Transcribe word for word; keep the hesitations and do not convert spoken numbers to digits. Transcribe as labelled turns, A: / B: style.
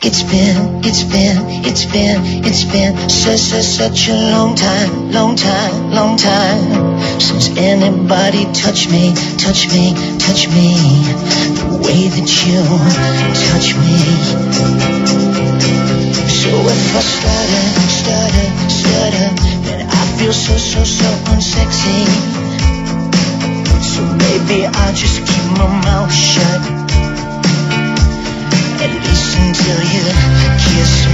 A: It's been, it's been, it's been, it's been such, such, such a long time, long time, long time since anybody touched me, touched me, touched me the way that you touch me. So if I stutter, stutter, stutter, then I feel so, so, so unsexy. So maybe I'll just keep my mouth shut, at least until you kiss